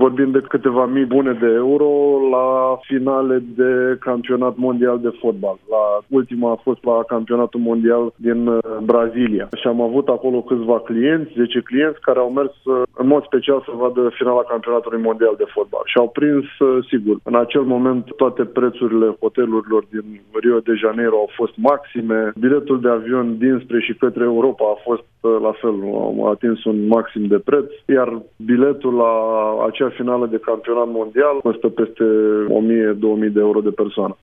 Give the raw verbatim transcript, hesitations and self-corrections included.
vorbim de câteva mii bune de euro la finale de campionat mondial de fotbal. La ultima a fost la campionatul mondial din Brazilia. Și am avut acolo câțiva clienți, zece clienți, care au mers în mod special să vadă finala campionatului mondial de fotbal. Și au prins, sigur, în acel moment toate prețurile hotelurilor din Rio de Janeiro au fost maxime. Biletul de avion dinspre și către Europa a fost la fel, a atins un maxim de preț, iar biletul la acea finală de campionat mondial costă peste o mie două mii de euro de persoană.